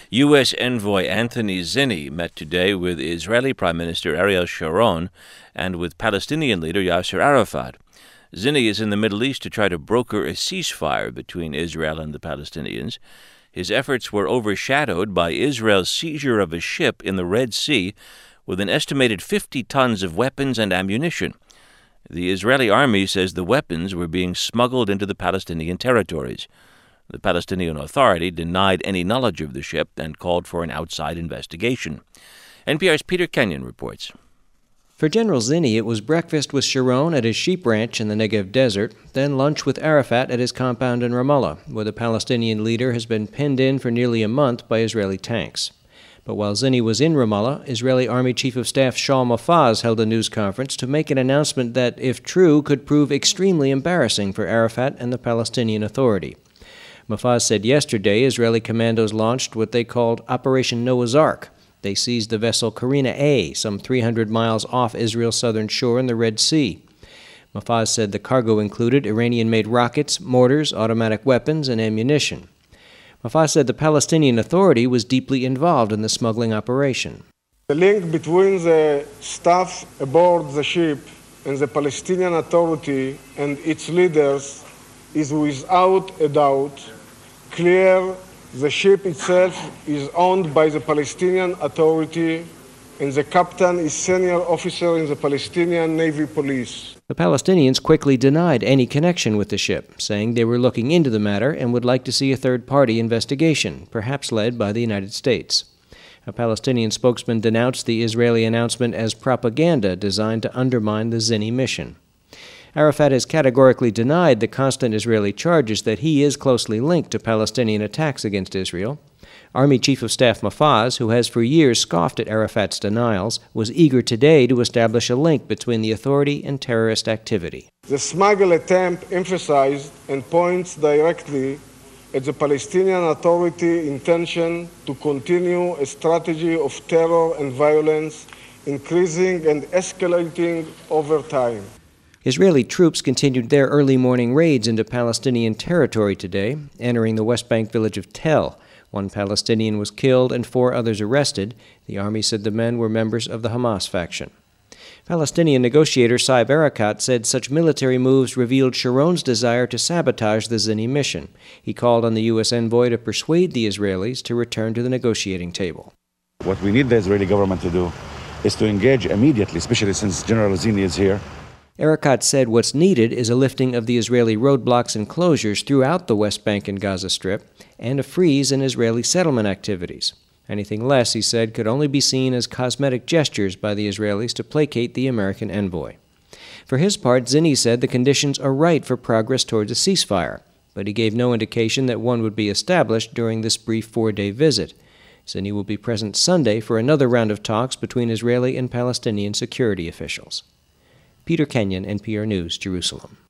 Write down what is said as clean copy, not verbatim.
U.S. envoy Anthony Zinni met today with Israeli Prime Minister Ariel Sharon and with Palestinian leader Yasser Arafat. Zinni is in the Middle East to try to broker a ceasefire between Israel and the Palestinians. His efforts were overshadowed by Israel's seizure of a ship in the Red Sea with an estimated 50 tons of weapons and ammunition. The Israeli army says the weapons were being smuggled into the Palestinian territories. The Palestinian Authority denied any knowledge of the ship and called for an outside investigation. NPR's Peter Kenyon reports. For General Zinni, it was breakfast with Sharon at his sheep ranch in the Negev desert, then lunch with Arafat at his compound in Ramallah, where the Palestinian leader has been pinned in for nearly a month by Israeli tanks. But while Zinni was in Ramallah, Israeli Army Chief of Staff Shaul Mofaz held a news conference to make an announcement that, if true, could prove extremely embarrassing for Arafat and the Palestinian Authority. Mofaz said yesterday Israeli commandos launched what they called Operation Noah's Ark. They seized the vessel Karina A, some 300 miles off Israel's southern shore in the Red Sea. Mofaz said the cargo included Iranian-made rockets, mortars, automatic weapons, and ammunition. Mofaz said the Palestinian Authority was deeply involved in the smuggling operation. The link between the staff aboard the ship and the Palestinian Authority and its leaders is without a doubt clear. The ship itself is owned by the Palestinian Authority, and the captain is senior officer in the Palestinian Navy Police. The Palestinians quickly denied any connection with the ship, saying they were looking into the matter and would like to see a third-party investigation, perhaps led by the United States. A Palestinian spokesman denounced the Israeli announcement as propaganda designed to undermine the Zinni mission. Arafat has categorically denied the constant Israeli charges that he is closely linked to Palestinian attacks against Israel. Army Chief of Staff Mofaz, who has for years scoffed at Arafat's denials, was eager today to establish a link between the authority and terrorist activity. The smuggle attempt emphasized and points directly at the Palestinian Authority intention to continue a strategy of terror and violence, increasing and escalating over time. Israeli troops continued their early morning raids into Palestinian territory today, entering the West Bank village of Tel. One Palestinian was killed and 4 others arrested. The army said the men were members of the Hamas faction. Palestinian negotiator Saeb Erekat said such military moves revealed Sharon's desire to sabotage the Zinni mission. He called on the U.S. envoy to persuade the Israelis to return to the negotiating table. What we need the Israeli government to do is to engage immediately, especially since General Zinni is here. Erekat said what's needed is a lifting of the Israeli roadblocks and closures throughout the West Bank and Gaza Strip, and a freeze in Israeli settlement activities. Anything less, he said, could only be seen as cosmetic gestures by the Israelis to placate the American envoy. For his part, Zinni said the conditions are right for progress towards a ceasefire, but he gave no indication that one would be established during this brief 4-day visit. Zinni will be present Sunday for another round of talks between Israeli and Palestinian security officials. Peter Kenyon, NPR News, Jerusalem.